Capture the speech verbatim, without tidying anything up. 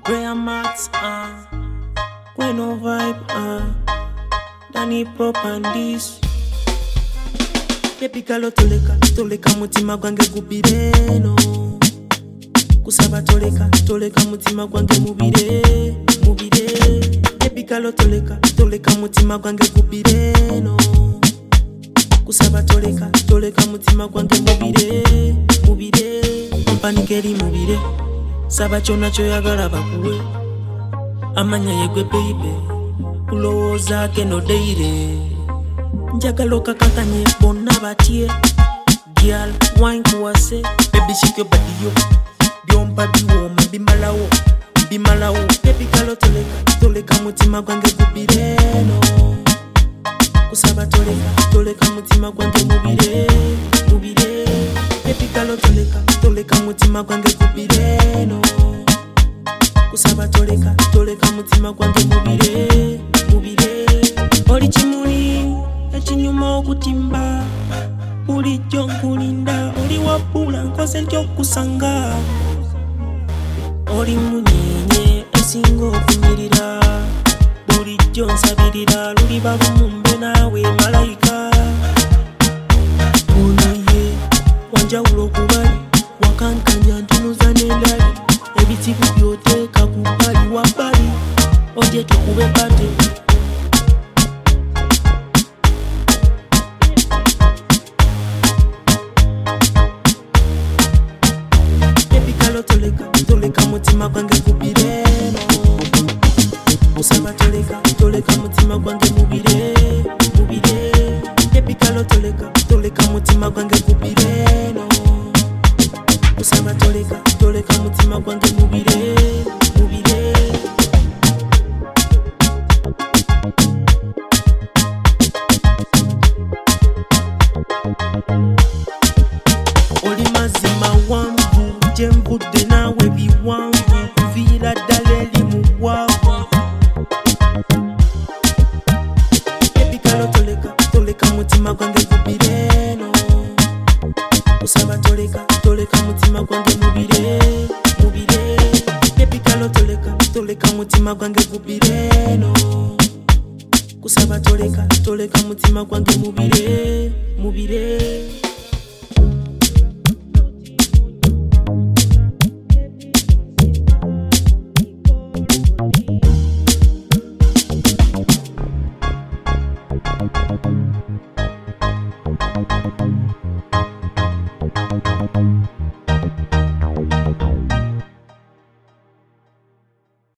Rare Mats, uh, Bueno Vibe, uh, Danny Pop and this. Epikalo toleka, toleka mutima gwange gubireno. Kusaba toleka, toleka mutima gwange mubire, mubire. Epikalo toleka, toleka mutima gwange gubireno. Kusaba toleka, toleka mutima gwange mubire, mubire. Mpanikeri mubire, saba chona choyagala bakuwe. Amanya yegwe baby, kulowooza keno deire. Njagala okakakanye bonna batye. Girl, wine kuwase, baby shake your body yo. Byompa biwoma bimalawo, bimalawo. Epikalo toleka, toleka mutima gwange gubireno. Kusaba toleka, toleka mutima gwange mubire, mubire. Epikalo toleka, toleka mutima gwange gubireno. Kusaba toleka, toleka mutima gwange mubire, mubire. Oli chimuli, echinyuma okutimba. Uli jonkulinda, oli wapula nkoze ntyokusanga. Oli munyenye, esingo okunyirira. Uli jonsabirira, luli balumumbe nawe malayika. Ono ye, wanjawulo kubali, wakankanya ntunuza n'endali. Ebitibu byoteeka ku bbali wabbali, odye tukube bate. Epikalo toleka, toleka mutima gwange gubireno. Kusaba toleka, toleka mutima gwange mubire, mubire. Epikalo toleka, toleka mutima gwange gubireno. Kusaba toleka, toleka mutima gwange mubire, mubire. Oli mazima wangu, jemvudde nawe biwangu. Kuviira ddala eri mu bwavu. Epikalo toleka, toleka mutima gwange gubireno. Kusaba toleka, toleka mutima gwange mubire, mubire. Epikalo toleka, toleka mutima gwange gubireno. Kusaba toleka, toleka mutima gwange mubire, mubire.